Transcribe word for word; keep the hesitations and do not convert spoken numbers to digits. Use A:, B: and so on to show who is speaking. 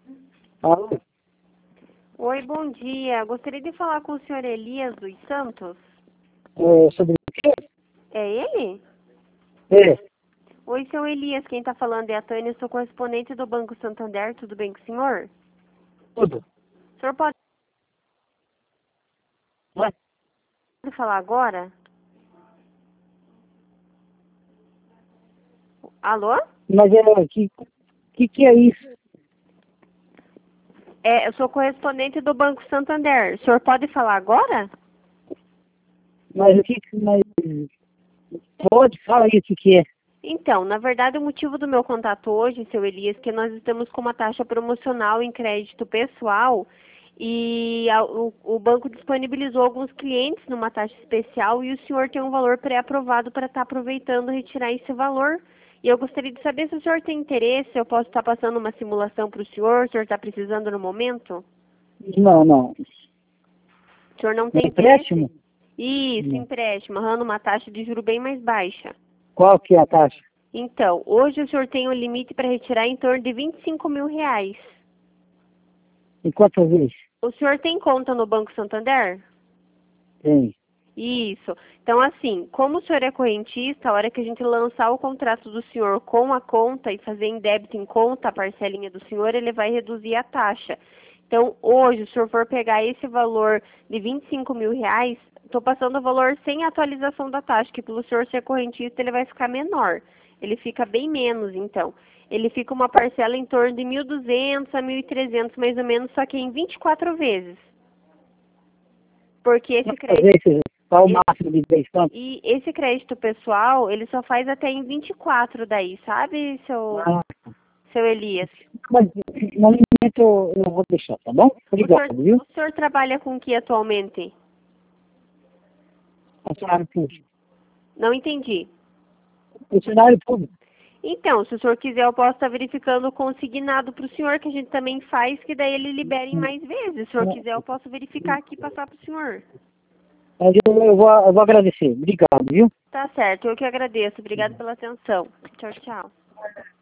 A: Alô?
B: Oi, bom dia. Gostaria de falar com o senhor Elias dos Santos.
A: É, sobre o quê?
B: É ele?
A: É,
B: Oi, seu Elias. Quem está falando é a Tânia. Sou correspondente do Banco Santander. Tudo bem com o senhor?
A: tudo.
B: O senhor pode
A: Mas,
B: falar agora? Alô?
A: mas é, que, que que é isso?
B: É, eu sou correspondente do Banco Santander. O senhor pode falar agora?
A: Mas o que que... Mas, pode, fala aí o que que é.
B: Então, na verdade, o motivo do meu contato hoje, seu Elias, é que nós estamos com uma taxa promocional em crédito pessoal e a- o, o banco disponibilizou alguns clientes numa taxa especial e o senhor tem um valor pré-aprovado para estar aproveitando e retirar esse valor. E eu gostaria de saber se o senhor tem interesse, eu posso estar passando uma simulação para o senhor, o senhor está precisando no momento?
A: Não, não.
B: O senhor não
A: É
B: tem interesse?
A: empréstimo?
B: Isso,
A: Não.
B: empréstimo, aham, numa taxa de juro bem mais baixa.
A: Qual que é a taxa?
B: Então, hoje o senhor tem um limite para retirar em torno de vinte e cinco mil reais.
A: E quantas vezes?
B: O senhor tem conta no Banco Santander?
A: Tem.
B: Isso. Então, assim, como o senhor é correntista, a hora que a gente lançar o contrato do senhor com a conta e fazer em débito em conta a parcelinha do senhor, ele vai reduzir a taxa. Então, hoje, se o senhor for pegar esse valor de vinte e cinco mil reais, estou passando o valor sem atualização da taxa, que pelo senhor ser correntista ele vai ficar menor. Ele fica bem menos, então. Ele fica uma parcela em torno de mil e duzentos a mil e trezentos mais ou menos, só que em vinte e quatro vezes. Porque esse
A: Quantas
B: crédito...
A: vezes? Qual o
B: esse
A: máximo de vez? Quanto?
B: e esse crédito pessoal, ele só faz até em vinte e quatro daí, sabe, seu,
A: Ah,
B: seu Elias?
A: mas no momento eu eu vou deixar, tá bom?
B: O senhor,
A: Obrigado, viu?
B: o senhor trabalha com que atualmente?
A: Funcionário público.
B: Não entendi.
A: Funcionário público.
B: Então, se o senhor quiser, eu posso estar verificando o consignado para o senhor, que a gente também faz, que daí ele libera em mais vezes. Se o senhor quiser, eu posso verificar aqui e passar para o senhor.
A: Mas eu, eu, vou, eu vou agradecer. Obrigado, viu?
B: Tá certo, eu que agradeço. Obrigado pela atenção. Tchau, tchau.